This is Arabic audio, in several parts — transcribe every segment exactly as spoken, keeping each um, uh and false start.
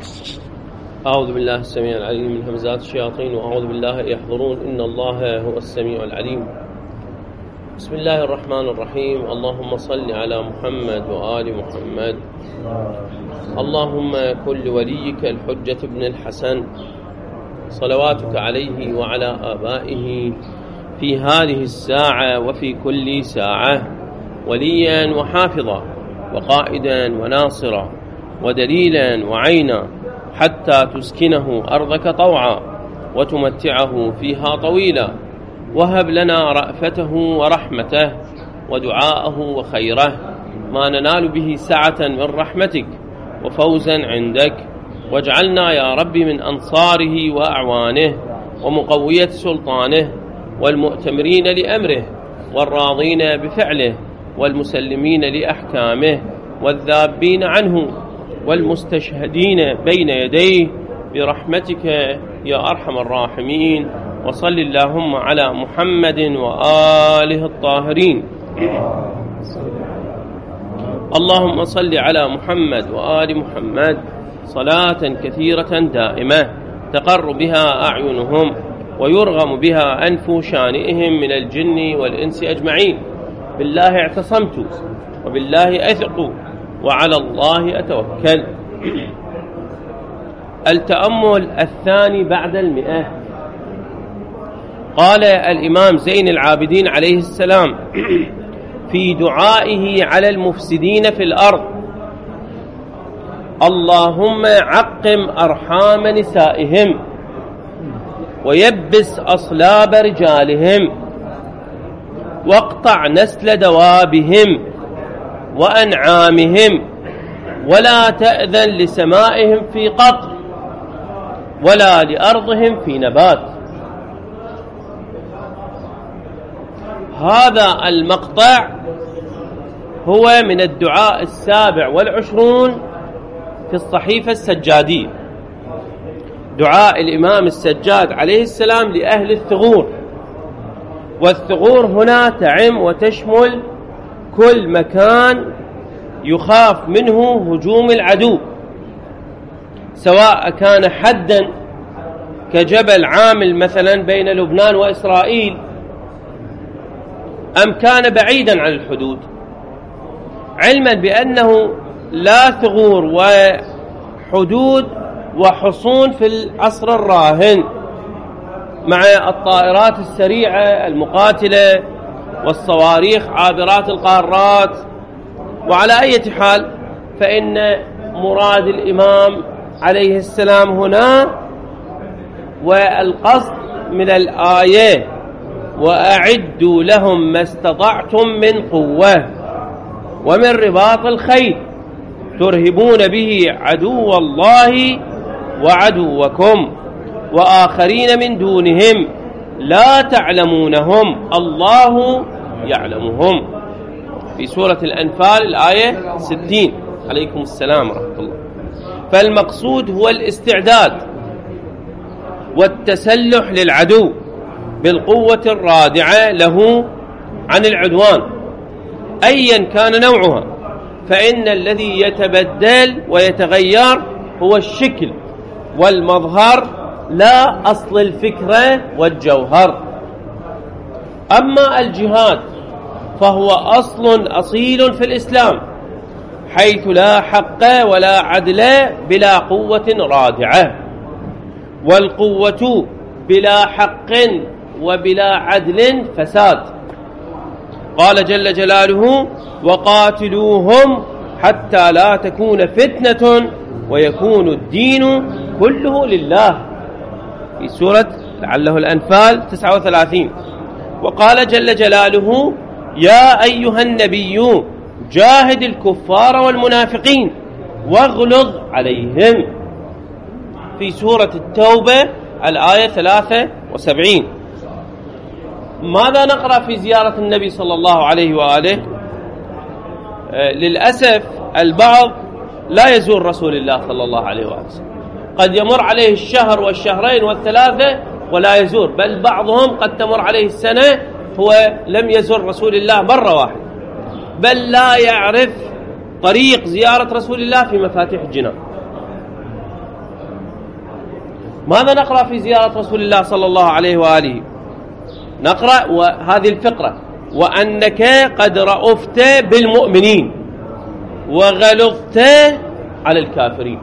أعوذ بالله السميع العليم من همزات الشياطين وأعوذ بالله يحضرون إن الله هو السميع العليم. بسم الله الرحمن الرحيم. اللهم صل على محمد وآل محمد. اللهم كن لوليك الحجة ابن الحسن صلواتك عليه وعلى آبائه في هذه الساعة وفي كل ساعة وليا وحافظا وقائدا وناصرا ودليلا وعينا حتى تسكنه أرضك طوعا وتمتعه فيها طويلا، وهب لنا رأفته ورحمته ودعاءه وخيره ما ننال به سعة من رحمتك وفوزا عندك، واجعلنا يا رب من أنصاره وأعوانه ومقوية سلطانه والمؤتمرين لأمره والراضين بفعله والمسلمين لأحكامه والذابين عنه والمستشهدين بين يديه برحمتك يا أرحم الراحمين. وصل اللهم على محمد وآله الطاهرين. اللهم صل على محمد وآل محمد صلاة كثيرة دائمة تقر بها أعينهم ويرغم بها أنف شانئهم من الجن والإنس أجمعين. بالله اعتصمت وبالله أثق وعلى الله أتوكل. التأمل الثاني بعد المئة. قال الإمام زين العابدين عليه السلام في دعائه على المفسدين في الأرض: اللهم عقم أرحام نسائهم ويبس أصلاب رجالهم واقطع نسل دوابهم وأنعامهم ولا تأذن لسمائهم في قطر ولا لأرضهم في نبات. هذا المقطع هو من الدعاء السابع والعشرون في الصحيفة السجادية، دعاء الإمام السجاد عليه السلام لأهل الثغور. والثغور هنا تعم وتشمل كل مكان يخاف منه هجوم العدو، سواء كان حدا كجبل عامل مثلا بين لبنان وإسرائيل أم كان بعيدا عن الحدود، علما بأنه لا ثغور وحدود وحصون في العصر الراهن مع الطائرات السريعة المقاتلة والصواريخ عابرات القارات. وعلى أي حال فإن مراد الإمام عليه السلام هنا والقصد من الآية: وأعدوا لهم ما استطعتم من قوة ومن رباط الخيل ترهبون به عدو الله وعدوكم وآخرين من دونهم لا تعلمونهم الله يعلمهم. في سورة الأنفال الآية ستين. عليكم السلام ورحمة الله. فالمقصود هو الاستعداد والتسلح للعدو بالقوة الرادعة له عن العدوان أيا كان نوعها، فإن الذي يتبدل ويتغير هو الشكل والمظهر لا أصل الفكرة والجوهر. أما الجهاد فهو أصل أصيل في الإسلام، حيث لا حق ولا عدل بلا قوة رادعة، والقوة بلا حق وبلا عدل فساد. قال جل جلاله: وقاتلوهم حتى لا تكون فتنة ويكون الدين كله لله، في سورة لعله الأنفال تسعة وثلاثين. وقال جل جلاله: يا أيها النبي جاهد الكفار والمنافقين واغلظ عليهم، في سورة التوبة الآية ثلاثة وسبعين. ماذا نقرأ في زيارة النبي صلى الله عليه وآله؟ آه للأسف البعض لا يزور رسول الله صلى الله عليه وآله، قد يمر عليه الشهر والشهرين والثلاثة ولا يزور، بل بعضهم قد تمر عليه السنة هو لم يزور رسول الله مرة واحدة، بل لا يعرف طريق زيارة رسول الله في مفاتيح الجنان. ماذا نقرأ في زيارة رسول الله صلى الله عليه وآله؟ نقرأ وهذه الفقرة: وأنك قد رأفت بالمؤمنين وغلظت على الكافرين،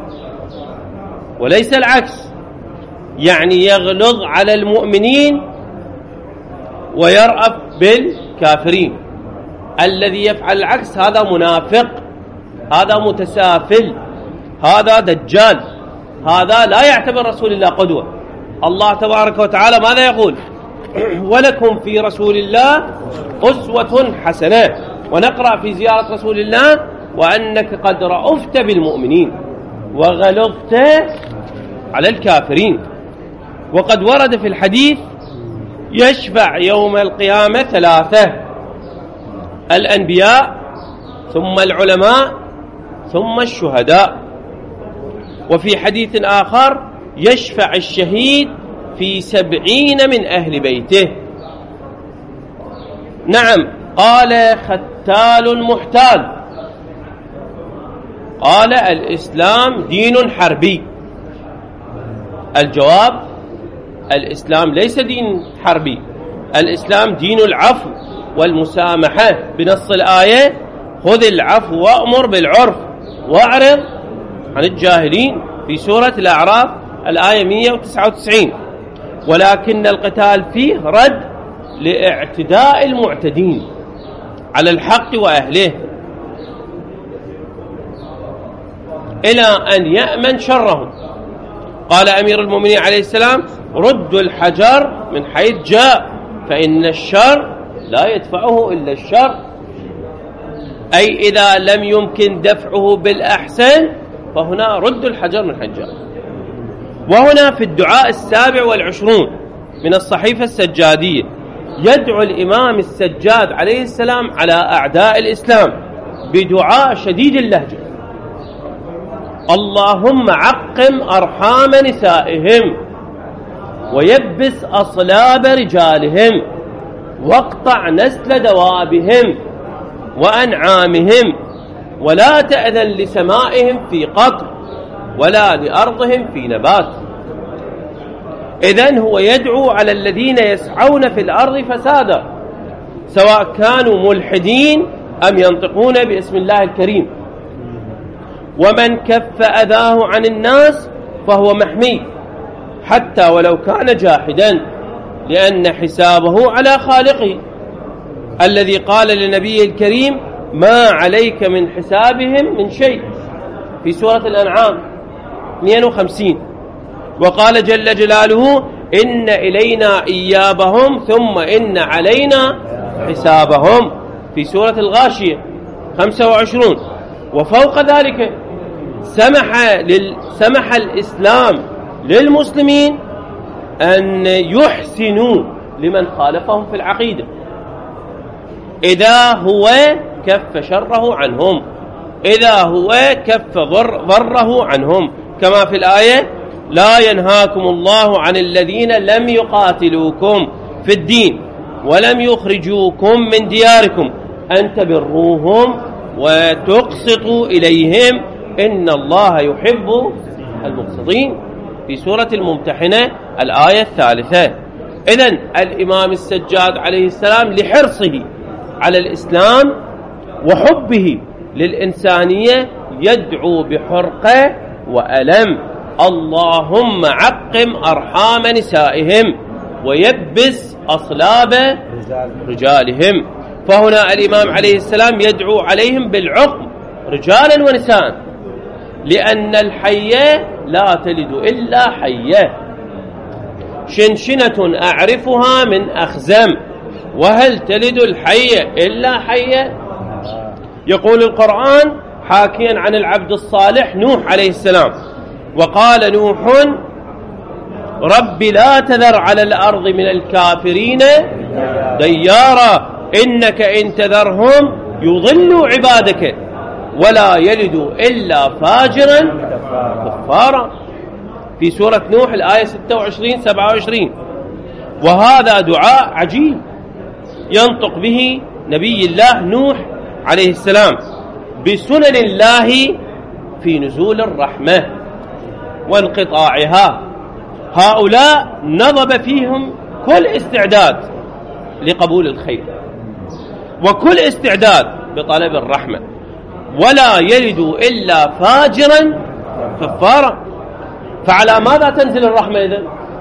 وليس العكس، يعني يغلظ على المؤمنين ويرأف بالكافرين. الذي يفعل العكس هذا منافق، هذا متسافل، هذا دجال، هذا لا يعتبر رسول الله قدوة. الله تبارك وتعالى ماذا يقول؟ ولكم في رسول الله أسوة حسنة. ونقرأ في زيارة رسول الله: وأنك قد رأفت بالمؤمنين وغلظت على الكافرين. وقد ورد في الحديث: يشفع يوم القيامة ثلاثة: الأنبياء، ثم العلماء، ثم الشهداء. وفي حديث آخر: يشفع الشهيد في سبعين من أهل بيته. نعم. قال: ختال محتال. قال: الإسلام دين حربي. الجواب: الإسلام ليس دين حربي، الإسلام دين العفو والمسامحة بنص الآية: خذ العفو وأمر بالعرف واعرض عن الجاهلين، في سورة الأعراف الآية مئة وتسعة وتسعين. ولكن القتال فيه رد لاعتداء المعتدين على الحق وأهله إلى أن يأمن شرهم. قال أمير المؤمنين عليه السلام: ردوا الحجر من حيث جاء، فإن الشر لا يدفعه إلا الشر. أي إذا لم يمكن دفعه بالأحسن فهنا رد الحجر من حيث جاء. وهنا في الدعاء السابع والعشرون من الصحيفة السجادية يدعو الإمام السجاد عليه السلام على أعداء الإسلام بدعاء شديد اللهجة: اللهم عقم أرحام نسائهم ويبس أصلاب رجالهم واقطع نسل دوابهم وأنعامهم ولا تأذن لسمائهم في قطر ولا لأرضهم في نبات. إذن هو يدعو على الذين يسعون في الأرض فسادا، سواء كانوا ملحدين أم ينطقون باسم الله الكريم. ومن كف أذاه عن الناس فهو محمي حتى ولو كان جاحدا، لأن حسابه على خالقه الذي قال لنبيه الكريم: ما عليك من حسابهم من شيء، في سورة الأنعام اثنين وخمسين. وقال جل جلاله: إن إلينا إيابهم ثم إن علينا حسابهم، في سورة الغاشية خمسة وعشرون. وفوق ذلك سمح, لل... سمح الإسلام للمسلمين أن يحسنوا لمن خالفهم في العقيدة إذا هو كف شره عنهم، إذا هو كف ضر ضره عنهم، كما في الآية: لا ينهاكم الله عن الذين لم يقاتلوكم في الدين ولم يخرجوكم من دياركم أن تبروهم وتقسطوا إليهم إن الله يحب المقسطين، في سورة الممتحنة الآية الثالثة. إذن الإمام السجاد عليه السلام لحرصه على الإسلام وحبه للإنسانية يدعو بحرقة وألم: اللهم عقم أرحام نسائهم ويبس أصلاب رجالهم. فهنا الإمام عليه السلام يدعو عليهم بالعقم رجالا ونساء، لأن الحية لا تلد إلا حية. شنشنة أعرفها من أخزم، وهل تلد الحية إلا حية؟ يقول القرآن حاكيا عن العبد الصالح نوح عليه السلام: وقال نوح رب لا تذر على الأرض من الكافرين ديارا إنك إن تذرهم يضلوا عبادك ولا يلدوا إلا فاجرا كفارا، في سورة نوح الآية ستة وعشرين سبعة وعشرين. وهذا دعاء عجيب ينطق به نبي الله نوح عليه السلام بسنن الله في نزول الرحمة وانقطاعها هؤلاء نضب فيهم كل استعداد لقبول الخير وكل استعداد بطلب الرحمة، ولا يلدوا إلا فاجرا كفارا. فعلى ماذا تنزل الرحمة إذن؟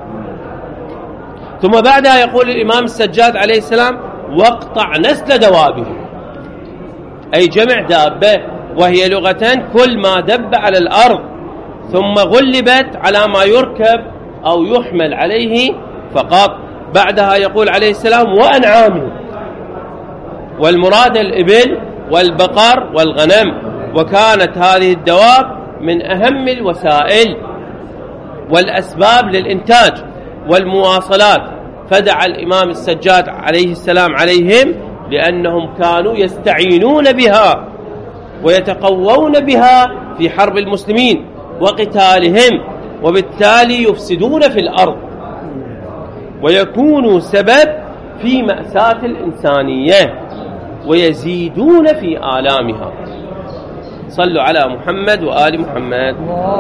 ثم بعدها يقول الإمام السجاد عليه السلام: واقطع نسل دوابه، أي جمع دابة، وهي لغة كل ما دب على الأرض ثم غلبت على ما يركب أو يحمل عليه فقط. بعدها يقول عليه السلام: وأنعامه، والمراد الإبل والبقر والغنم، وكانت هذه الدواب من أهم الوسائل والأسباب للإنتاج والمواصلات، فدعا الإمام السجاد عليه السلام عليهم لأنهم كانوا يستعينون بها ويتقوون بها في حرب المسلمين وقتالهم، وبالتالي يفسدون في الأرض ويكونوا سبب في مأساة الإنسانية ويزيدون في آلامها. صلوا على محمد وآل محمد.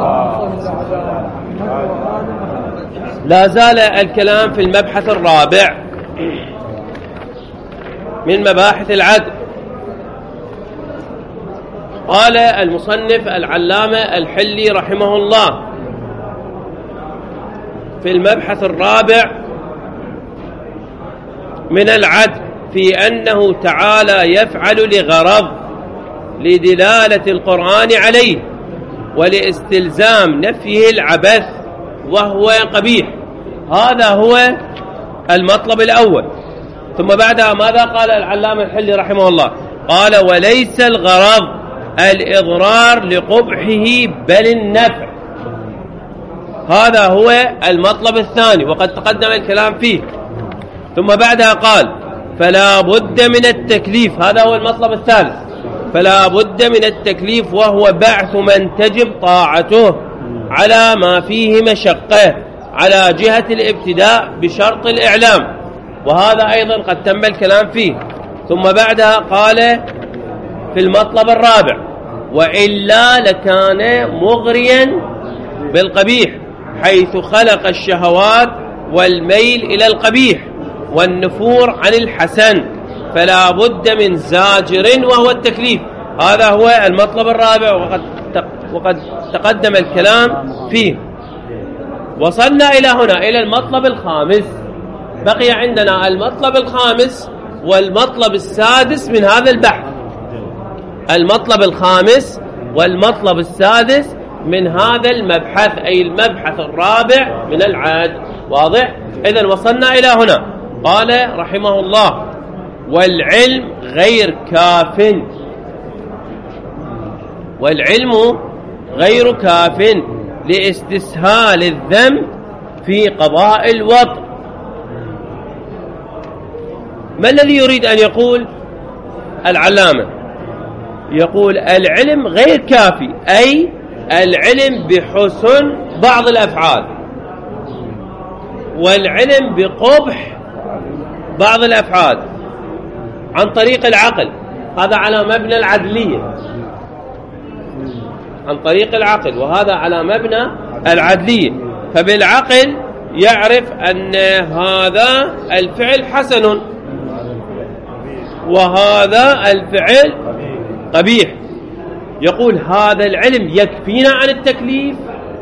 لا زال الكلام في المبحث الرابع من مباحث العدل. قال المصنف العلامة الحلي رحمه الله في المبحث الرابع من العدل في أنه تعالى يفعل لغرض لدلالة القرآن عليه ولاستلزام نفيه العبث وهو قبيح. هذا هو المطلب الأول. ثم بعدها ماذا قال العلامة الحلي رحمه الله؟ قال: وليس الغرض الإضرار لقبحه بل النفع. هذا هو المطلب الثاني وقد تقدم الكلام فيه. ثم بعدها قال: فلا بد من التكليف. هذا هو المطلب الثالث. فلا بد من التكليف وهو بعث من تجب طاعته على ما فيه مشقة على جهة الابتداء بشرط الإعلام، وهذا أيضا قد تم الكلام فيه. ثم بعدها قال في المطلب الرابع: وإلا لكان مغريا بالقبيح حيث خلق الشهوات والميل إلى القبيح والنفور عن الحسن، فلا بد من زاجر وهو التكليف. هذا هو المطلب الرابع وقد وقد تقدم الكلام فيه. وصلنا إلى هنا إلى المطلب الخامس. بقي عندنا المطلب الخامس والمطلب السادس من هذا البحث. المطلب الخامس والمطلب السادس من هذا المبحث، أي المبحث الرابع من العدل. واضح؟ إذن وصلنا إلى هنا. قال رحمه الله: والعلم غير كاف. والعلم غير كاف لاستسهال الذنب في قضاء الوطء. ما الذي يريد أن يقول العلامة؟ يقول العلم غير كافي، أي العلم بحسن بعض الأفعال والعلم بقبح بعض الأفعال عن طريق العقل. هذا على مبنى العدلية، عن طريق العقل، وهذا على مبنى العدلية. فبالعقل يعرف أن هذا الفعل حسن وهذا الفعل قبيح. يقول هذا العلم يكفينا عن التكليف،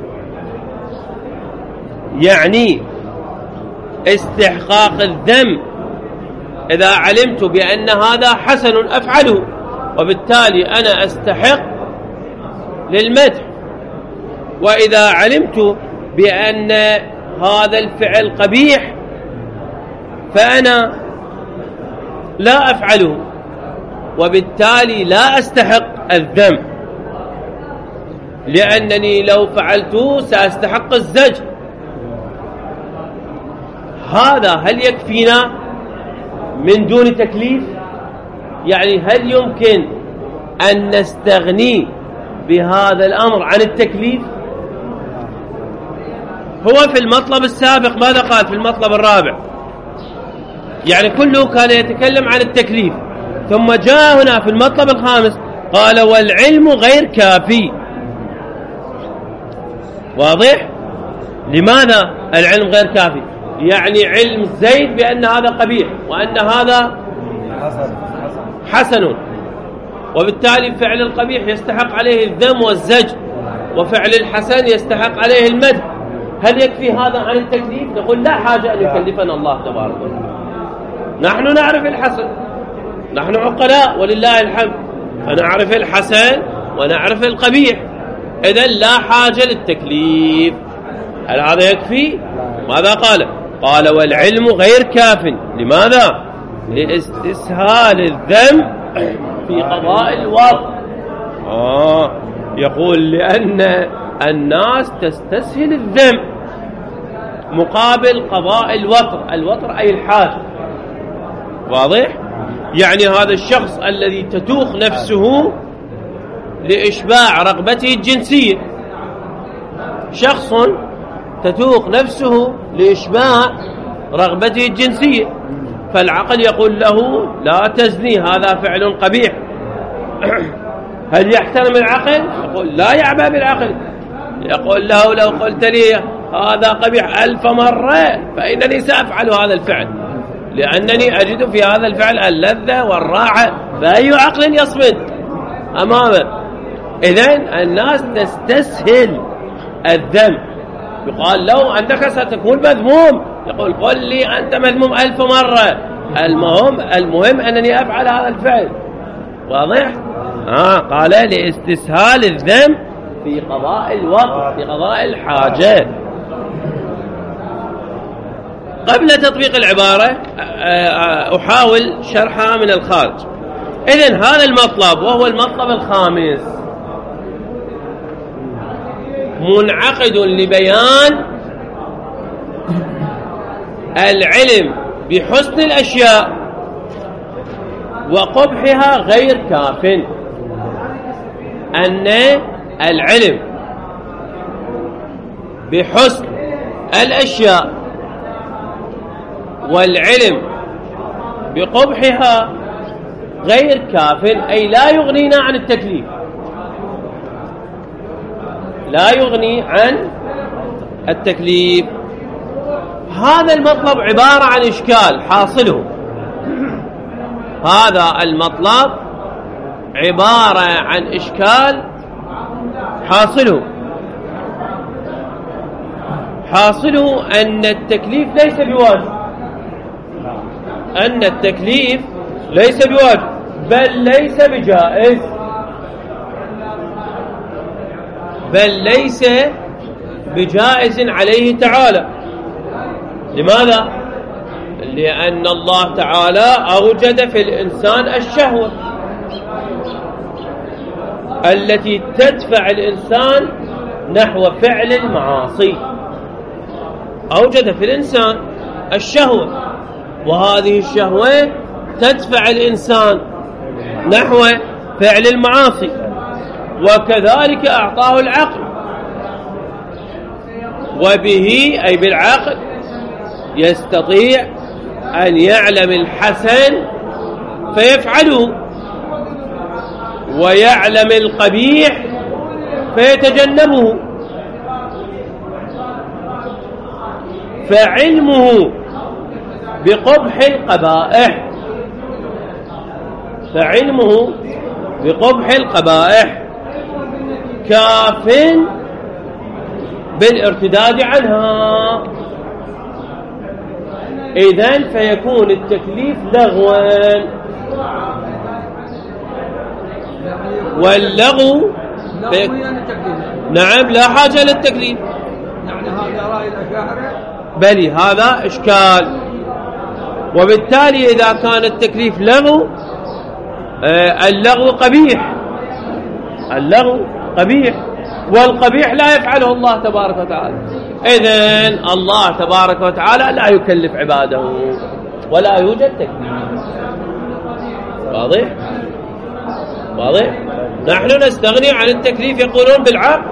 يعني استحقاق الذنب. إذا علمت بأن هذا حسن أفعله وبالتالي أنا أستحق للمدح، وإذا علمت بأن هذا الفعل قبيح فأنا لا أفعله وبالتالي لا أستحق الذنب، لأنني لو فعلته سأستحق الزجر. هذا هل يكفينا من دون تكليف؟ يعني هل يمكن أن نستغني بهذا الأمر عن التكليف؟ هو في المطلب السابق ماذا قال في المطلب الرابع؟ يعني كله كان يتكلم عن التكليف، ثم جاء هنا في المطلب الخامس قال والعلم غير كافي. واضح؟ لماذا العلم غير كافي، يعني علم زيد بأن هذا قبيح وأن هذا حسن، وبالتالي فعل القبيح يستحق عليه الذم والزجر، وفعل الحسن يستحق عليه المدح. هل يكفي هذا عن التكليف؟ نقول لا حاجة أن يكلفنا الله تبارك وتعالى. نحن نعرف الحسن، نحن عقلاء ولله الحمد، فنعرف الحسن ونعرف القبيح، إذن لا حاجة للتكليف. هل هذا يكفي؟ ماذا قال؟ قال والعلم غير كاف. لماذا؟ لاستسهال الذم في قضاء الوطر. آه يقول لأن الناس تستسهل الذم مقابل قضاء الوطر. الوطر أي الحاجة، واضح؟ يعني هذا الشخص الذي تتوخ نفسه لإشباع رغبته الجنسية، شخص تتوخ نفسه لإشباع رغبته الجنسية، فالعقل يقول له لا تزني، هذا فعل قبيح. هل يحترم العقل؟ يقول لا يعبأ بالعقل، يقول له لو قلت لي هذا قبيح ألف مرة فإنني سأفعل هذا الفعل، لأنني أجد في هذا الفعل اللذة والراحة، فأي عقل يصمد أمامه؟ إذن الناس تستسهل الذم. يقال لو أنك ستكون مذموم، يقول قل لي أنت مذموم ألف مرة، المهم المهم أنني أفعل هذا الفعل. واضح؟ آه قال لاستسهال الذم في قضاء الوقت، في قضاء الحاجة. قبل تطبيق العبارة أحاول شرحها من الخارج. إذن هذا المطلب وهو المطلب الخامس منعقد لبيان العلم بحسن الأشياء وقبحها غير كاف. أن العلم بحسن الأشياء والعلم بقبحها غير كاف، أي لا يغنينا عن التكليف، لا يغني عن التكليف. هذا المطلب عبارة عن إشكال حاصله، هذا المطلب عبارة عن إشكال حاصله حاصله أن التكليف ليس بواجب، أن التكليف ليس بواجب بل ليس بجائز، بل ليس بجائز عليه تعالى. لماذا؟ لأن الله تعالى أوجد في الإنسان الشهوة التي تدفع الإنسان نحو فعل المعاصي، أوجد في الإنسان الشهوة، وهذه الشهوة تدفع الإنسان نحو فعل المعاصي، وكذلك أعطاه العقل، وبه أي بالعقل يستطيع أن يعلم الحسن فيفعله، ويعلم القبيح فيتجنبه. فعلمه بقبح القبائح فعلمه بقبح القبائح كاف بالارتداد عنها. إذن فيكون التكليف لغوا، واللغو في... نعم لا حاجة للتكليف. يعني هذا رأي الأشاعرة، بل هذا إشكال، وبالتالي إذا كان التكليف لغو، آه اللغو قبيح، اللغو قبيح، والقبيح لا يفعله الله تبارك وتعالى. إذن الله تبارك وتعالى لا يكلف عباده ولا يوجد تكليف. واضح؟ واضح؟ نحن نستغني عن التكليف يقولون بالعقل،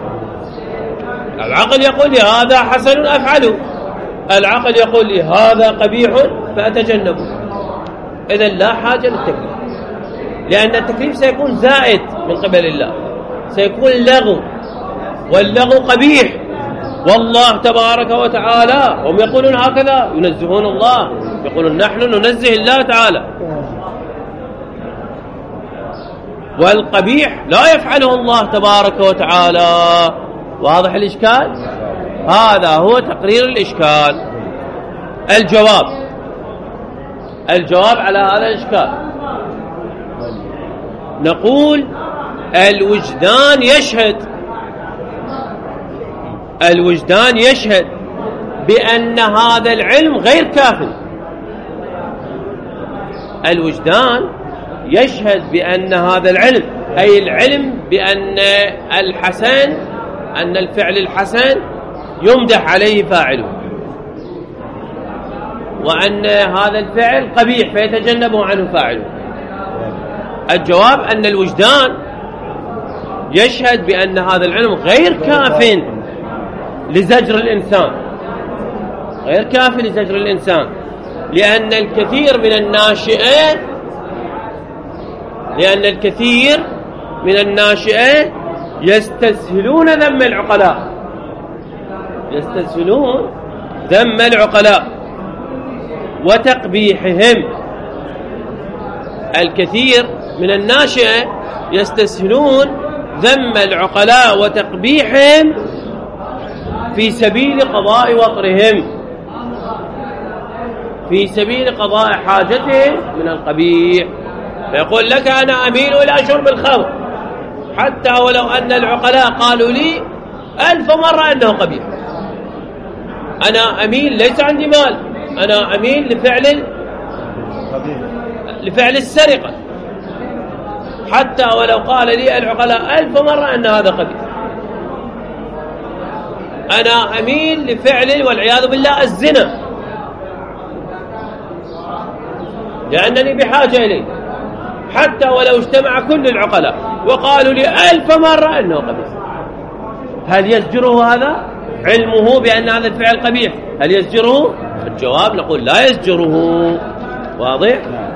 العقل يقول لي هذا حسن أفعله، العقل يقول لي هذا قبيح فأتجنبه. إذن لا حاجة للتكليف، لأن التكليف سيكون زائد من قبل الله، سيكون لغو، واللغو قبيح، والله تبارك وتعالى، هم يقولون هكذا، ينزهون الله، يقولون نحن ننزه الله تعالى. والقبيح لا يفعله الله تبارك وتعالى. واضح الإشكال؟ هذا هو تقرير الإشكال. الجواب الجواب على هذا الإشكال، نقول الوجدان يشهد الوجدان يشهد بأن هذا العلم غير كاف. الوجدان يشهد بأن هذا العلم، أي العلم بأن الحسن، أن الفعل الحسن يمدح عليه فاعله، وأن هذا الفعل قبيح فيتجنبه عنه فاعله. الجواب أن الوجدان يشهد بأن هذا العلم غير كاف لزجر الإنسان، غير كاف لزجر الإنسان، لأن الكثير من الناشئة لأن الكثير من الناشئة يستسهلون ذم العقلاء يستسهلون ذم العقلاء وتقبيحهم. الكثير من الناشئة يستسهلون ذم العقلاء وتقبيحهم في سبيل قضاء وطرهم، في سبيل قضاء حاجتهم من القبيح. فيقول لك أنا أميل إلى شرب الخمر حتى ولو أن العقلاء قالوا لي ألف مرة أنه قبيح. أنا أميل، ليس عندي مال، أنا أميل لفعل لفعل السرقة حتى ولو قال لي العقلاء ألف مرة أن هذا قبيح. أنا أميل لفعل والعياذ بالله الزنا لأنني بحاجة إليه، حتى ولو اجتمع كل العقلاء وقالوا لي ألف مرة أنه قبيح. هل يزجره هذا؟ علمه بأن هذا الفعل قبيح هل يزجره؟ الجواب نقول لا يزجره. واضح؟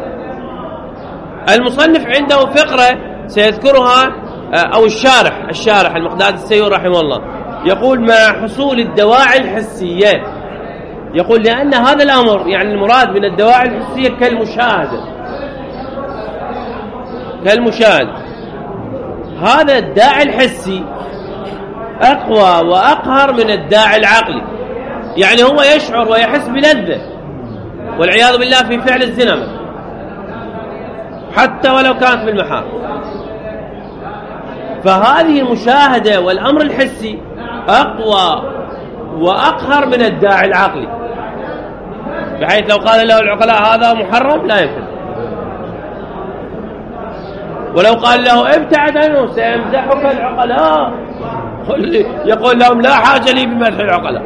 المصنف عنده فقرة سيذكرها، أو الشارح الشارح المقداد السيور رحمه الله يقول مع حصول الدواعي الحسية، يقول لأن هذا الأمر، يعني المراد من الدواعي الحسية كالمشاهدة كالمشاهد هذا الداعي الحسي أقوى وأقهر من الداعي العقلي. يعني هو يشعر ويحس بلذة والعياذ بالله في فعل الزنا حتى ولو كانت في المحارم. فهذه المشاهدة والأمر الحسي أقوى وأقهر من الداعي العقلي، بحيث لو قال له العقلاء هذا محرم لا يمكن، ولو قال له ابتعد عنه سيمزحك العقلاء يقول لهم لا حاجة لي بمدح العقلاء،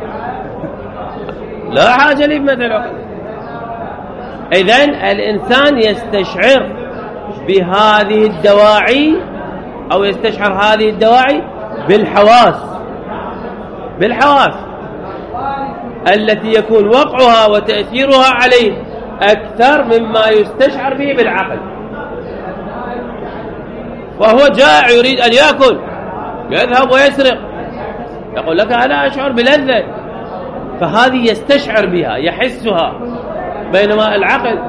لا حاجة لي بمدح العقلاء. إذن الإنسان يستشعر بهذه الدواعي أو يستشعر هذه الدواعي بالحواس بالحواس التي يكون وقعها وتأثيرها عليه أكثر مما يستشعر به بالعقل. وهو جائع يريد أن يأكل، يذهب ويسرق، يقول لك أنا أشعر بلذة، فهذه يستشعر بها يحسها، بينما العقل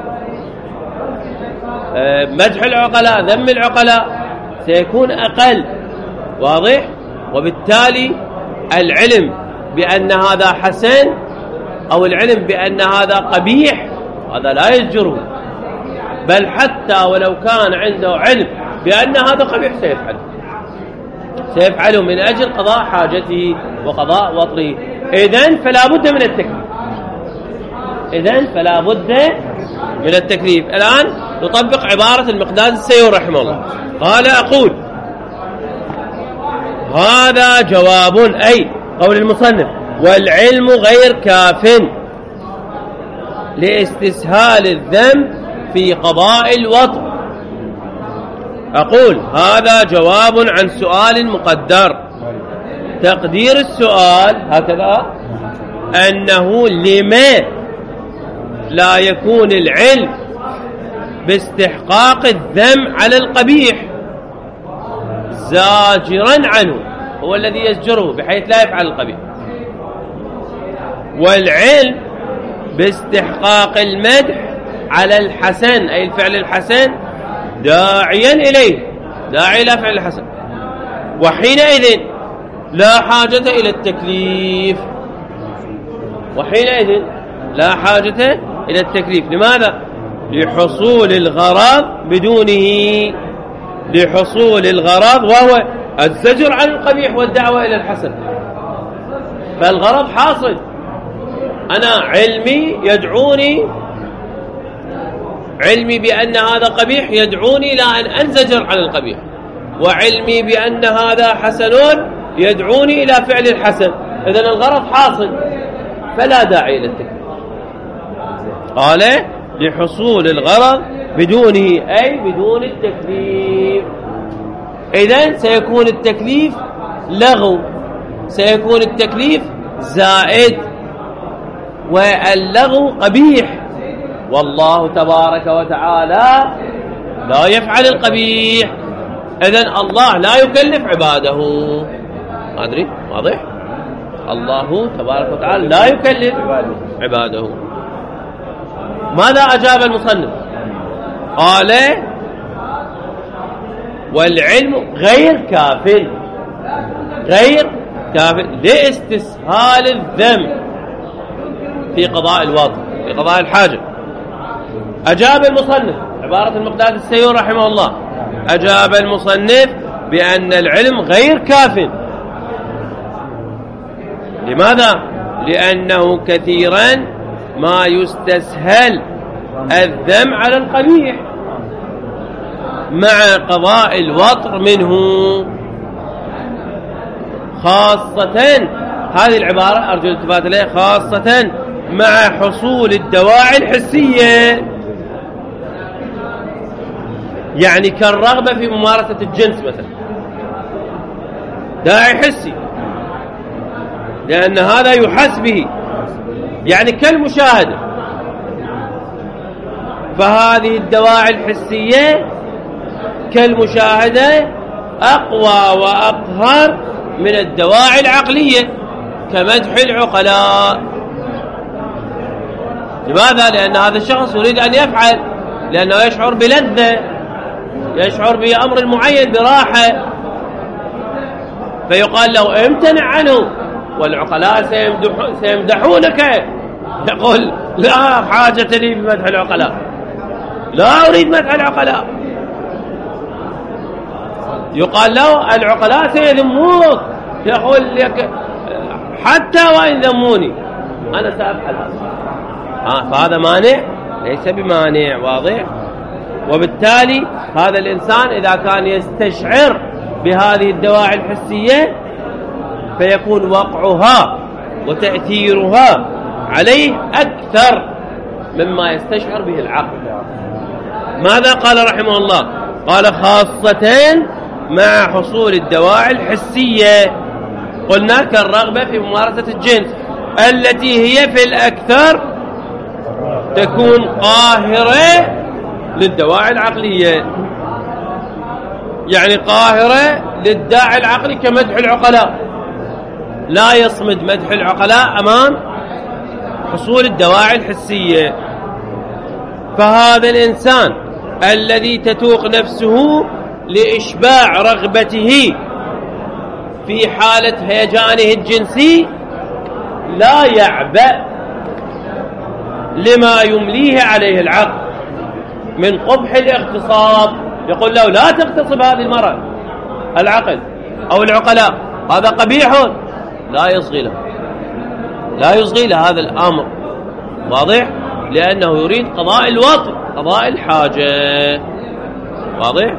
مدح العقلاء ذم العقلاء سيكون أقل. واضح؟ وبالتالي العلم بأن هذا حسن أو العلم بأن هذا قبيح هذا لا يزجره، بل حتى ولو كان عنده علم بأن هذا قبيح سيفعله سيفعله من أجل قضاء حاجته وقضاء وطره. إذن فلا بد من التكليف إذن فلا بد من التكليف. الآن نطبق عبارة المقداد السيور رحمه الله. قال أقول هذا جواب، أي قول المصنف والعلم غير كاف لاستسهال الذنب في قضاء الوطر. أقول هذا جواب عن سؤال مقدر. تقدير السؤال هكذا أنه لما لا يكون العلم باستحقاق الذم على القبيح زاجرا عنه، هو الذي يزجره بحيث لا يفعل القبيح. والعلم باستحقاق المدح على الحسن أي الفعل الحسن داعيا إليه، داعي إلى فعل الحسن، وحينئذ لا حاجة إلى التكليف، وحينئذ لا حاجة إلى التكليف. لماذا؟ لحصول الغرض بدونه، لحصول الغرض وهو الزجر عن القبيح والدعوة إلى الحسن. فالغرض حاصل، أنا علمي يدعوني، علمي بأن هذا قبيح يدعوني إلى أن أنزجر عن القبيح، وعلمي بأن هذا حسن يدعوني إلى فعل الحسن. إذن الغرض حاصل فلا داعي إلى التكليف. قال لحصول الغرض بدونه أي بدون التكليف. إذن سيكون التكليف لغو، سيكون التكليف زائد، واللغو قبيح، والله تبارك وتعالى لا يفعل القبيح. إذن الله لا يكلف عباده. ما أدري واضح؟ الله تبارك وتعالى لا يكلف عباده. ماذا أجاب المصنف؟ قال والعلم غير كاف، غير كاف لاستسهال الذنب في قضاء الوضع، في قضاء الحاجة. أجاب المصنف، عبارة المقداد السيور رحمه الله، أجاب المصنف بأن العلم غير كاف. لماذا؟ لأنه كثيرا ما يستسهل الذم على القبيح مع قضاء الوطر منه، خاصة هذه العبارة أرجو الالتفات إليها، خاصة مع حصول الدواعي الحسية، يعني كالرغبة في ممارسة الجنس مثلا، داعي حسي لأن هذا يحس به، يعني كالمشاهدة. فهذه الدواعي الحسية كالمشاهدة أقوى وأقهر من الدواعي العقلية كمدح العقلاء. لماذا؟ لأن هذا الشخص يريد أن يفعل، لأنه يشعر بلذة، يشعر بأمر معين براحة، فيقال له امتنع عنه، والعقلاء سيمدحونك. يقول لا حاجة لي بمدح العقلاء، لا أريد مدح العقلاء. يقال له العقلاء سيذموك، يقول لك حتى وإن ذموني أنا سأفعل هذا. آه فهذا مانع؟ ليس بمانع، واضح. وبالتالي هذا الإنسان إذا كان يستشعر بهذه الدواعي الحسية فيكون وقعها وتأثيرها عليه أكثر مما يستشعر به العقل. ماذا قال رحمه الله؟ قال خاصة مع حصول الدواعي الحسية، قلنا كالرغبة في ممارسة الجنس التي هي في الأكثر تكون قاهرة للدواعي العقلية، يعني قاهرة للداعي العقلي كمدح العقلاء، لا يصمد مدح العقلاء أمام حصول الدواعي الحسية. فهذا الإنسان الذي تتوق نفسه لإشباع رغبته في حالة هيجانه الجنسي لا يعبأ لما يمليه عليه العقل من قبح الاغتصاب. يقول له لا تغتصب هذه المرأة، العقل أو العقلاء هذا قبيح، لا يصغي له، لا يصغي له هذا الأمر، واضح؟ لأنه يريد قضاء الوطر، قضاء الحاجة، واضح؟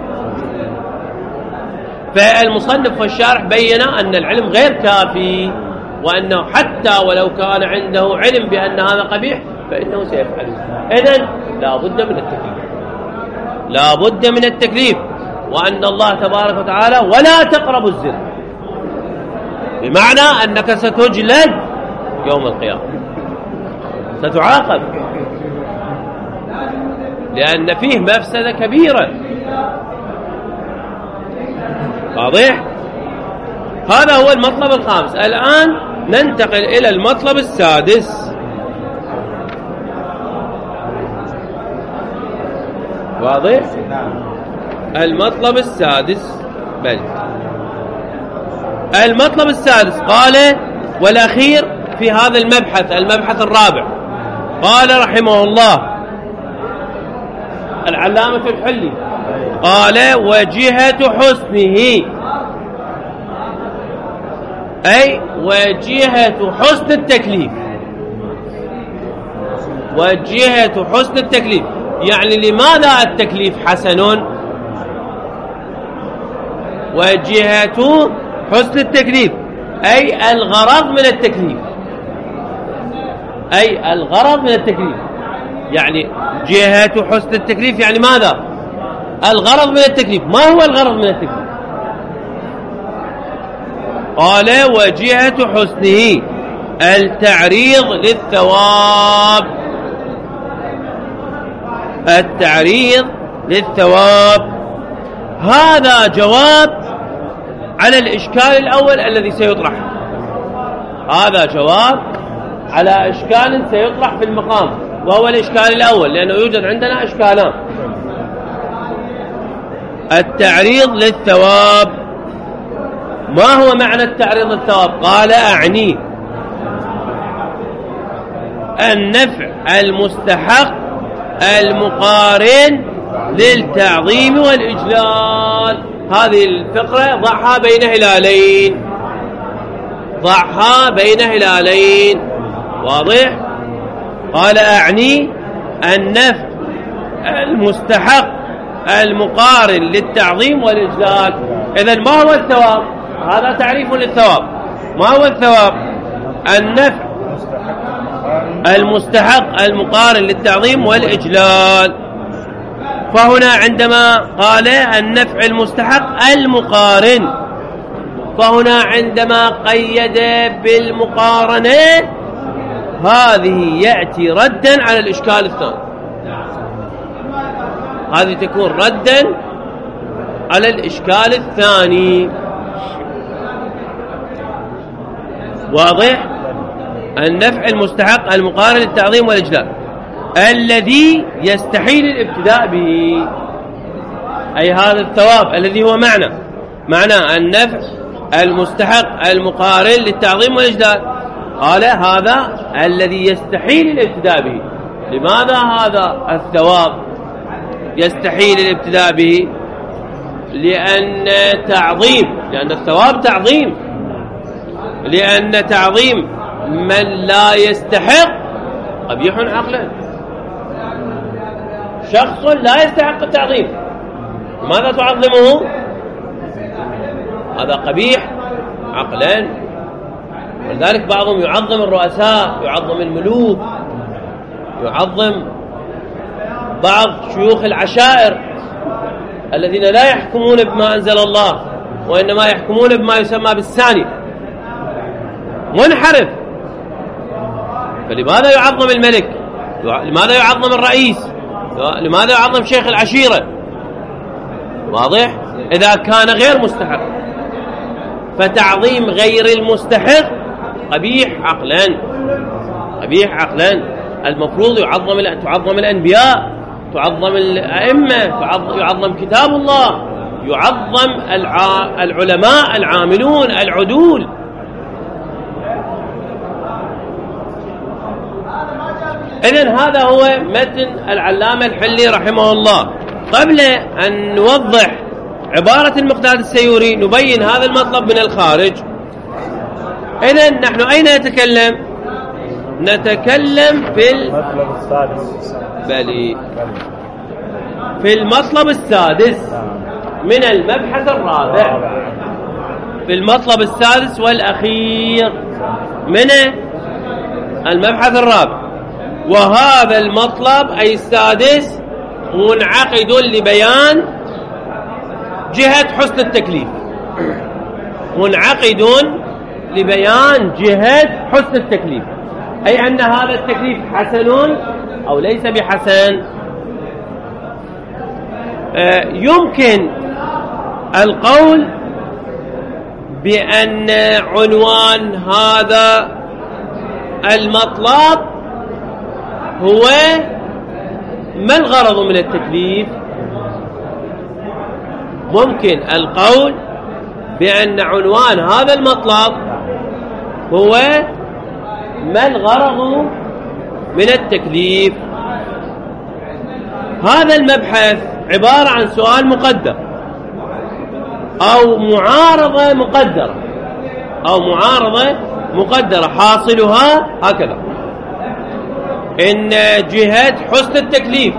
فالمصنف والشارح بين أن العلم غير كافي، وأنه حتى ولو كان عنده علم بأن هذا قبيح فإنه سيفعله. إذن لا بد من التكليف، لا بد من التكليف. وأن الله تبارك وتعالى ولا تقربوا الزنا، بمعنى أنك ستجلد يوم القيامة، ستعاقب، لأن فيه مفسدة كبيرة، واضح؟ هذا هو المطلب الخامس. الآن ننتقل إلى المطلب السادس. واضح؟ المطلب السادس بل المطلب السادس قال والأخير في هذا المبحث، المبحث الرابع، قال رحمه الله العلامة الحلي قال وجهة حسنه، أي وجهة حسن التكليف. وجهة حسن التكليف يعني لماذا التكليف حسن؟ وجهة حسن التكليف أي الغرض من التكليف، أي الغرض من التكليف، يعني جهة حسن التكليف يعني ماذا؟ الغرض من التكليف. ما هو الغرض من التكليف؟ قال وجهة حسنه التعريض للثواب، التعريض للثواب. هذا جواب على الإشكال الأول الذي سيطرح، هذا جواب على إشكال سيطرح في المقام، وهو الإشكال الأول، لأنه يوجد عندنا إشكالان. التعريض للثواب، ما هو معنى التعريض للثواب؟ قال أعني النفع المستحق المقارن للتعظيم والإجلال. هذه الفقرة ضعها بين هلالين، ضعها بين هلالين. واضح؟ قال أعني النفع المستحق المقارن للتعظيم والإجلال. إذن ما هو الثواب؟ هذا تعريف للثواب. ما هو الثواب؟ النفع المستحق المقارن للتعظيم والإجلال. فهنا عندما قال النفع المستحق المقارن، فهنا عندما قيد بالمقارنة هذه يأتي ردا على الإشكال الثاني، هذه تكون ردا على الإشكال الثاني. واضح؟ النفع المستحق المقارن للتعظيم والإجلال الذي يستحيل الابتداء به، أي هذا الثواب الذي هو معنى معنى النفع المستحق المقارن للتعظيم والإجلال. قال هذا الذي يستحيل الابتداء به. لماذا هذا الثواب يستحيل الابتداء به؟ لأن تعظيم، لأن الثواب تعظيم، لأن تعظيم من لا يستحق قبيح عقلا. شخص لا يستحق التعظيم، ماذا تعظمه؟ هذا قبيح عقلا. ولذلك بعضهم يعظم الرؤساء، يعظم الملوك، يعظم بعض شيوخ العشائر الذين لا يحكمون بما أنزل الله، وإنما يحكمون بما يسمى بالثاني، منحرف. فلماذا يعظم الملك؟ لماذا يعظم الرئيس؟ لماذا يعظم شيخ العشيرة؟ واضح؟ إذا كان غير مستحق. فتعظيم غير المستحق قبيح عقلا، قبيح عقلا. المفروض يعظم تعظم الأنبياء، تعظم الأئمة، يعظم كتاب الله، يعظم العلماء العاملون العدول. إذن هذا هو متن العلامة الحلي رحمه الله. قبل أن نوضح عبارة المقداد السيوري نبين هذا المطلب من الخارج. إذن نحن أين نتكلم؟ نتكلم في المطلب السادس، بلي في المطلب السادس من المبحث الرابع، في المطلب السادس والأخير من المبحث الرابع. وهذا المطلب أي السادس منعقد لبيان جهة حسن التكليف، منعقد لبيان جهة حسن التكليف، أي أن هذا التكليف حسن أو ليس بحسن. آه يمكن القول بأن عنوان هذا المطلب هو ما الغرض من التكليف. ممكن القول بأن عنوان هذا المطلب هو ما الغرض من التكليف. هذا المبحث عبارة عن سؤال مقدر أو معارضة مقدرة أو معارضة مقدرة حاصلها هكذا: إن جهة حسن التكليف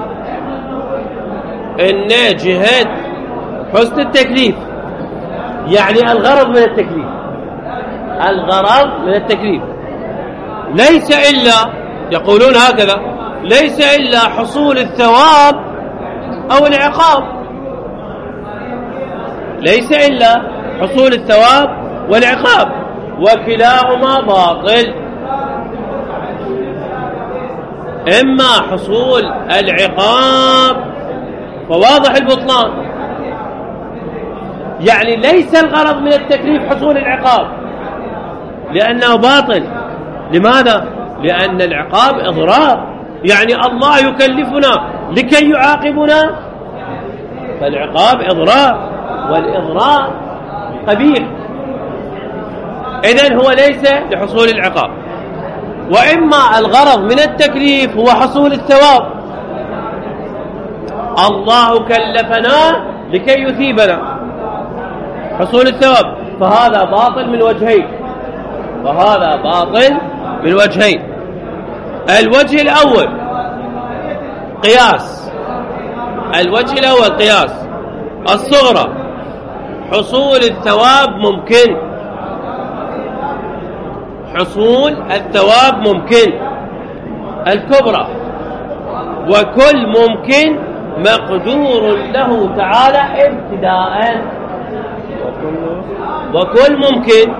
إن جهة حسن التكليف يعني الغرض من التكليف الغرض من التكليف ليس إلا، يقولون هكذا، ليس إلا حصول الثواب أو العقاب، ليس إلا حصول الثواب والعقاب، وكلاهما باطل. إما حصول العقاب فواضح البطلان، يعني ليس الغرض من التكليف حصول العقاب لأنه باطل. لماذا؟ لأن العقاب إضرار، يعني الله يكلفنا لكي يعاقبنا، فالعقاب إضرار والإضرار قبيح. إذن هو ليس لحصول العقاب. وإما الغرض من التكليف هو حصول الثواب، الله كلفنا لكي يثيبنا، حصول الثواب، فهذا باطل من وجهين فهذا باطل من وجهين. الوجه الأول قياس الوجه الأول قياس الصغرى حصول الثواب ممكن حصول الثواب ممكن الكبرى، وكل ممكن مقدور له تعالى ابتداء وكل ممكن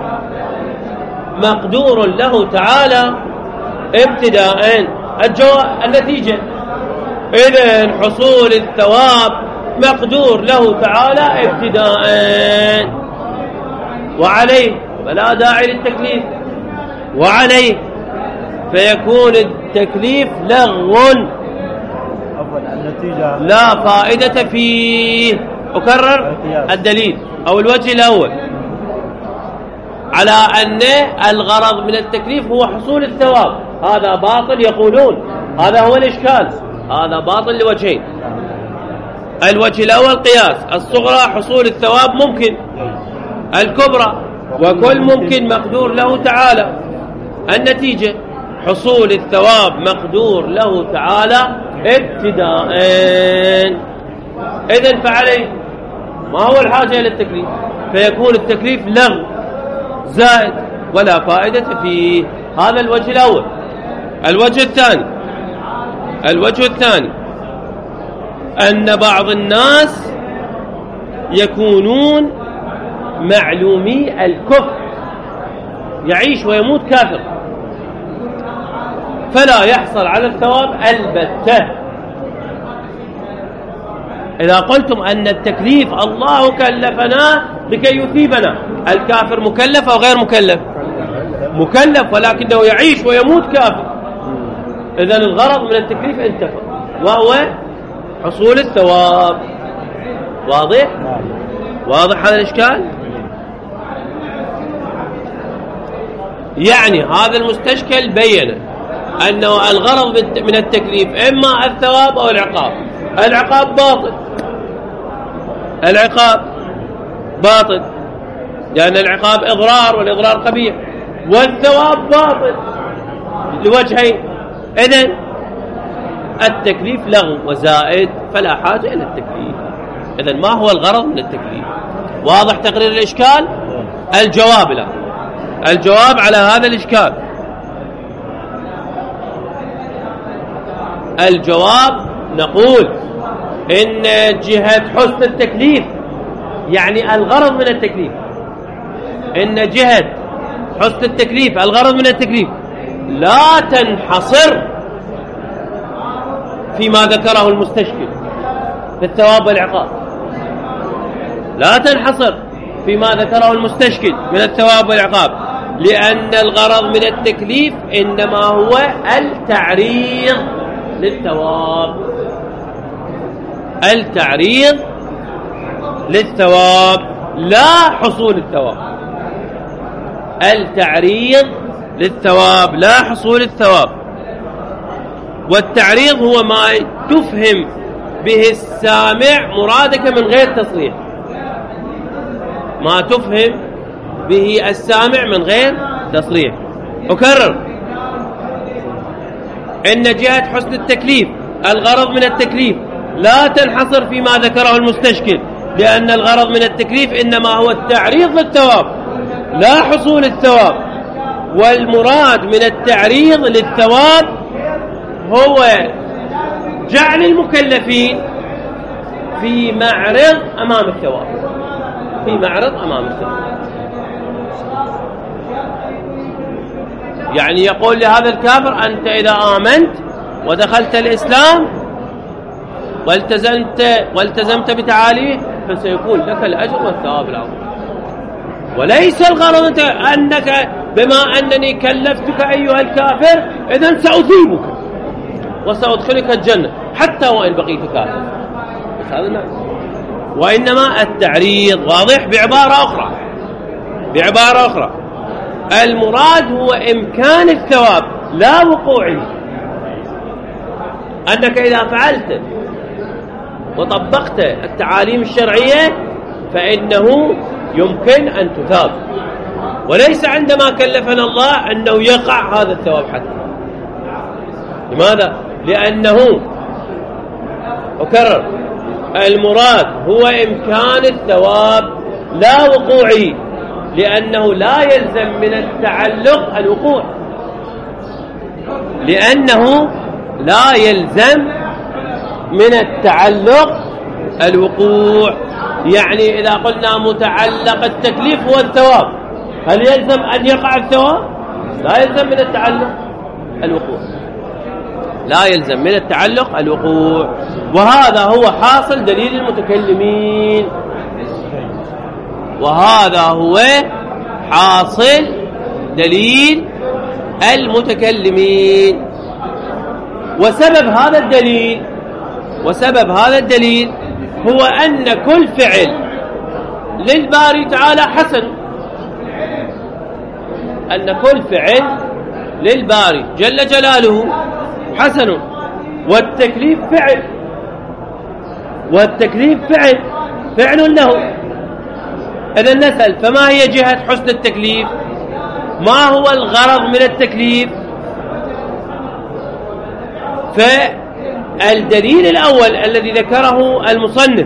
مقدور له تعالى ابتداء. الجواب النتيجة إذن حصول الثواب مقدور له تعالى ابتداء، وعليه فلا داعي للتكليف، وعليه فيكون التكليف لغو لا فائدة فيه. أكرر الدليل أو الوجه الأول على أن الغرض من التكليف هو حصول الثواب، هذا باطل. يقولون هذا هو الإشكال، هذا باطل لوجهين. الوجه الأول قياس الصغرى حصول الثواب ممكن الكبرى، وكل ممكن مقدور له تعالى. النتيجة حصول الثواب مقدور له تعالى ابتداء. إذن فعليه ما هو الحاجة إلى التكليف، فيكون التكليف لغو زائد ولا فائدة فيه. هذا الوجه الأول. الوجه الثاني الوجه الثاني أن بعض الناس يكونون معلومي الكفر، يعيش ويموت كافر، فلا يحصل على الثواب البتة. إذا قلتم أن التكليف الله كلفنا لكي يثيبنا، الكافر مكلف أو غير مكلف؟ مكلف، ولكنه يعيش ويموت كافر، إذن الغرض من التكليف انتفى، وهو حصول الثواب. واضح؟ واضح هذا الإشكال؟ يعني هذا المستشكل بين أنه الغرض من التكليف إما الثواب أو العقاب. العقاب باطل العقاب باطل لأن العقاب إضرار، والإضرار قبيح، والثواب باطل لوجهين. إذن التكليف لغو وزائد، فلا حاجة إلى التكليف. إذن ما هو الغرض من التكليف؟ واضح تقرير الإشكال؟ الجواب لا الجواب على هذا الإشكال، الجواب نقول إن جهة حسن التكليف يعني الغرض من التكليف، إن جهة حسن التكليف الغرض من التكليف لا تنحصر فيما ذكره المستشكل في الثواب والعقاب، لا تنحصر فيما ذكره المستشكل من الثواب والعقاب، لأن الغرض من التكليف إنما هو التعريض للثواب، التعريض للثواب لا حصول الثواب، التعريض للثواب لا حصول الثواب. والتعريض هو ما تفهم به السامع مرادك من غير تصريح، ما تفهم به السامع من غير تصريح. أكرر إن جهة حسن التكليف، الغرض من التكليف لا تنحصر فيما ذكره المستشكل، لأن الغرض من التكليف إنما هو التعريض للثواب لا حصول الثواب. والمراد من التعريض للثواب هو جعل المكلفين في معرض أمام الثواب، في معرض أمام الثواب. يعني يقول لهذا الكافر أنت إذا آمنت ودخلت الإسلام والتزمت, والتزمت بتعاليه فسيكون لك الأجر والثواب العظيم، وليس الغرض أنك بما أنني كلفتك أيها الكافر إذن سأثيبك وسأدخلك الجنة حتى وإن بقيت كافر، هذا المعنى. وإنما التعريض واضح بعبارة أخرى، بعبارة أخرى المراد هو إمكان الثواب لا وقوعه، أنك إذا فعلت وطبقت التعاليم الشرعية فإنه يمكن أن تثاب، وليس عندما كلفنا الله أنه يقع هذا الثواب حتى. لماذا؟ لأنه أكرر المراد هو إمكان الثواب لا وقوعه، لأنه لا يلزم من التعلق الوقوع، لأنه لا يلزم من التعلق الوقوع. يعني إذا قلنا متعلق التكليف هو الثواب، هل يلزم أن يقع الثواب؟ لا يلزم من التعلق الوقوع، لا يلزم من التعلق الوقوع. وهذا هو حاصل دليل المتكلمين، وهذا هو حاصل دليل المتكلمين. وسبب هذا الدليل وسبب هذا الدليل هو أن كل فعل للباري تعالى حسن، أن كل فعل للباري جل جلاله حسن، والتكليف فعل، والتكليف فعل فعل له. إذا نسأل فما هي جهة حسن التكليف؟ ما هو الغرض من التكليف؟ فالدليل الأول الذي ذكره المصنف،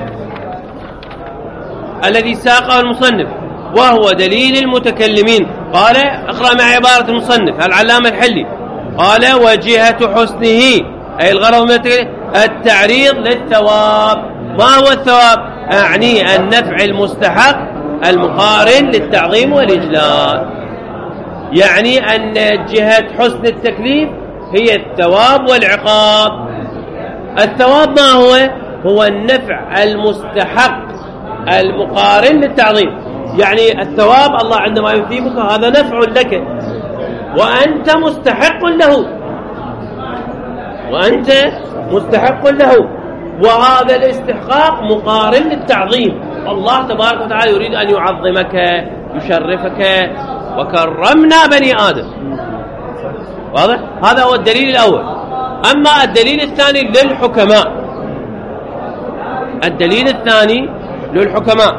الذي ساقه المصنف، وهو دليل المتكلمين. قال اقرأ مع عبارة المصنف العلامة الحلي، قال وجهة حسنه أي الغرض من التكليف التعريض للثواب. ما هو الثواب؟ أعني النفع المستحق المقارن للتعظيم والإجلال، يعني أن جهة حسن التكليف هي الثواب والعقاب. الثواب ما هو؟ هو النفع المستحق المقارن للتعظيم، يعني الثواب الله عندما يثيبك هذا نفع لك وأنت مستحق له، وأنت مستحق له، وهذا الاستحقاق مقارن للتعظيم. الله تبارك وتعالى يريد أن يعظمك يشرفك، وكرمنا بني آدم. واضح؟ هذا هو الدليل الأول. أما الدليل الثاني للحكماء، الدليل الثاني للحكماء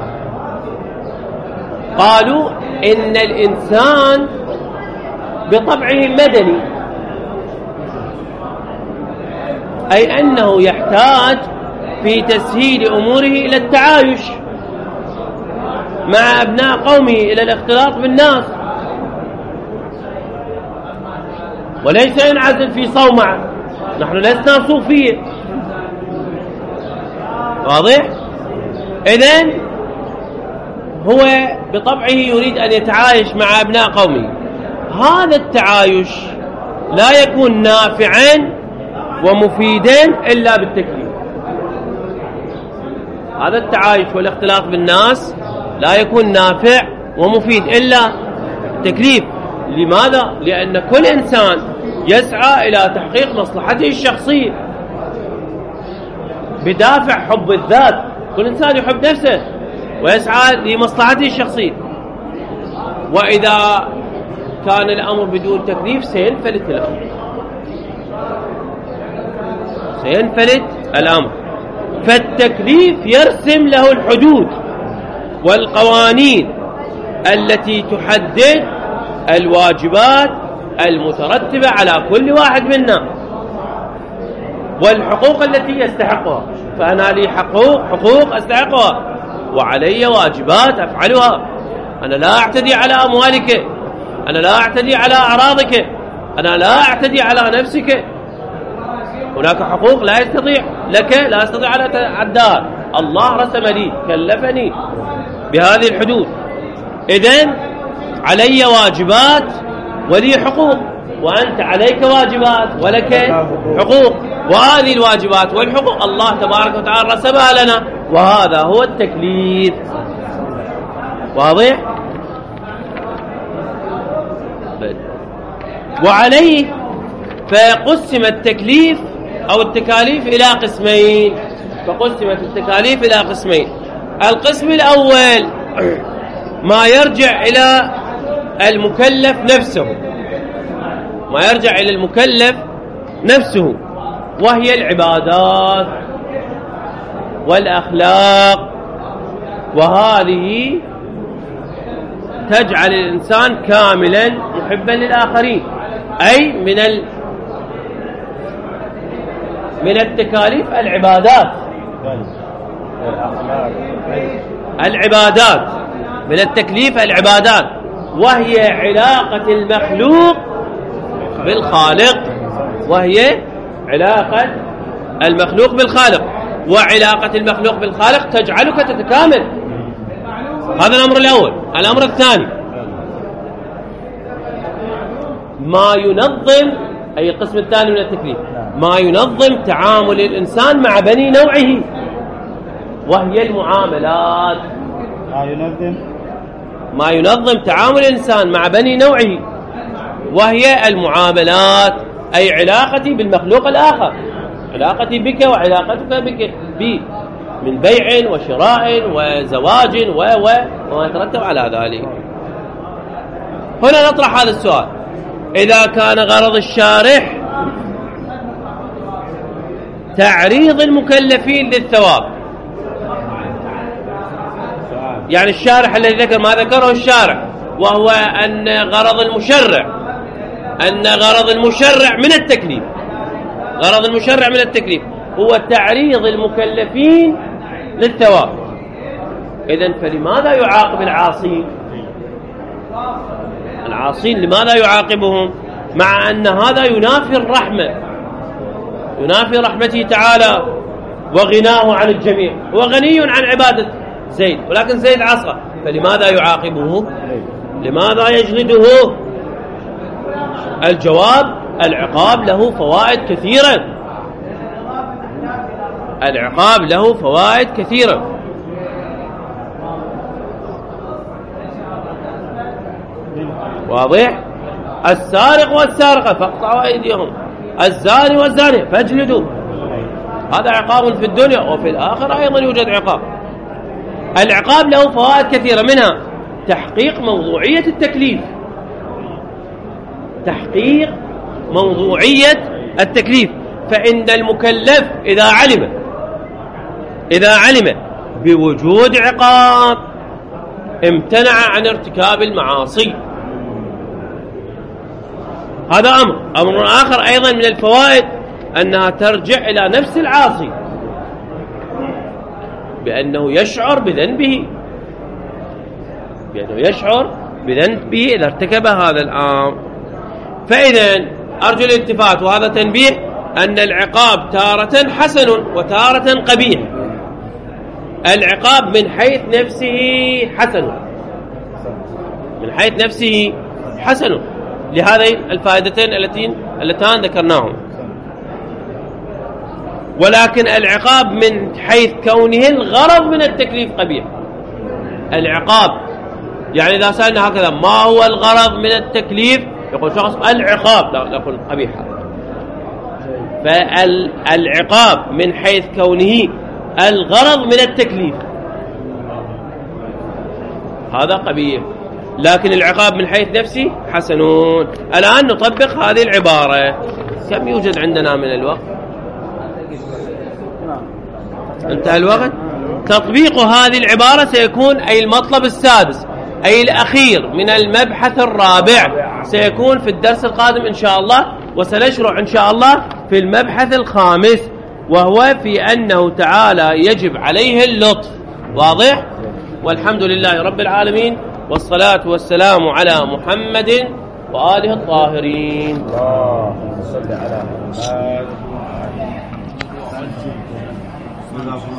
قالوا إن الإنسان بطبعه مدني، أي أنه يحتاج في تسهيل أموره إلى التعايش مع أبناء قومه، إلى الاختلاط بالناس، وليس ينعزل في صومعة. نحن لسنا صوفية. واضح؟ إذن هو بطبعه يريد أن يتعايش مع أبناء قومه. هذا التعايش لا يكون نافعا ومفيدا إلا بالتكليف. هذا التعايش والاختلاط بالناس لا يكون نافع ومفيد إلا التكليف. لماذا؟ لأن كل إنسان يسعى إلى تحقيق مصلحته الشخصية بدافع حب الذات. كل إنسان يحب نفسه ويسعى لمصلحته الشخصية، وإذا كان الأمر بدون تكليف سينفلت الأمر سينفلت الأمر فالتكليف يرسم له الحدود والقوانين التي تحدد الواجبات المترتبة على كل واحد منا والحقوق التي يستحقها. فأنا لي حقوق حقوق أستحقها وعلي واجبات أفعلها. أنا لا أعتدي على أموالك، أنا لا أعتدي على أعراضك، أنا لا أعتدي على نفسك. هناك حقوق لا يستطيع لك لا أستطيع على تعداها. الله رسم لي كلفني بهذه الحدود. إذن علي واجبات ولي حقوق، وأنت عليك واجبات ولك حقوق، وهذه الواجبات والحقوق الله تبارك وتعالى رسمها لنا، وهذا هو التكليف. واضح؟ وعليه فقسم التكليف أو التكاليف إلى قسمين. فقسمت التكاليف إلى قسمين. القسم الأول ما يرجع إلى المكلف نفسه، ما يرجع إلى المكلف نفسه، وهي العبادات والأخلاق، وهذه تجعل الإنسان كاملا محبا للآخرين. أي من ال من التكاليف العبادات العبادات من التكليف العبادات، وهي علاقة المخلوق بالخالق وهي علاقة المخلوق بالخالق وعلاقة المخلوق بالخالق تجعلك تتكامل. هذا الأمر الأول. الأمر الثاني ما ينظم، أي القسم الثاني من التكليف، ما ينظم تعامل الإنسان مع بني نوعه، وهي المعاملات. ما ينظم ما ينظم تعامل الإنسان مع بني نوعه، وهي المعاملات، أي علاقتي بالمخلوق الآخر، علاقتي بك وعلاقتك بك بي من بيع وشراء وزواج و و وما يترتب على ذلك. هنا نطرح هذا السؤال: إذا كان غرض الشارح تعريض المكلفين للثواب، يعني الشارح الذي ذكر ما ذكره الشارع، وهو أن غرض المشرع أن غرض المشرع من التكليف غرض المشرع من التكليف هو تعريض المكلفين للثواب. إذن فلماذا يعاقب العاصين؟ العاصين لماذا يعاقبهم مع أن هذا ينافي الرحمة، ينافي رحمته تعالى وغناه عن الجميع؟ هو غني عن عبادة زيد، ولكن زيد عصى، فلماذا يعاقبه؟ لماذا يجلده؟ الجواب: العقاب له فوائد كثيرة العقاب له فوائد كثيرة واضح؟ السارق والسارقة فاقطعوا أيديهم، الزاني والزانية فاجلدوا. هذا عقاب في الدنيا، وفي الآخرة أيضا يوجد عقاب. العقاب له فوائد كثيرة، منها تحقيق موضوعية التكليف تحقيق موضوعية التكليف فإن المكلف إذا علم إذا علم بوجود عقاب امتنع عن ارتكاب المعاصي. هذا أمر. أمر آخر أيضا من الفوائد أنها ترجع إلى نفس العاصي بأنه يشعر بذنبه بأنه يشعر بذنبه إذا ارتكب هذا الأمر. فإذا أرجو الالتفات، وهذا تنبيه، أن العقاب تارة حسن وتارة قبيح. العقاب من حيث نفسه حسن من حيث نفسه حسن لهذين الفائدتين التي اللتان ذكرناهم، ولكن العقاب من حيث كونه الغرض من التكليف قبيح. العقاب. يعني إذا سألنا هكذا ما هو الغرض من التكليف يقول شخص العقاب، لا نقول قبيحة. فالعقاب من حيث كونه الغرض من التكليف هذا قبيح، لكن العقاب من حيث نفسه حسنون. الآن نطبق هذه العبارة. كم يوجد عندنا من الوقت؟ انتهى الوقت. تطبيق هذه العبارة سيكون أي المطلب السادس أي الأخير من المبحث الرابع سيكون في الدرس القادم إن شاء الله، وسنشرع إن شاء الله في المبحث الخامس، وهو في أنه تعالى يجب عليه اللطف. واضح؟ والحمد لله رب العالمين، والصلاة والسلام على محمد وآله الطاهرين. اللهم صل على محمد.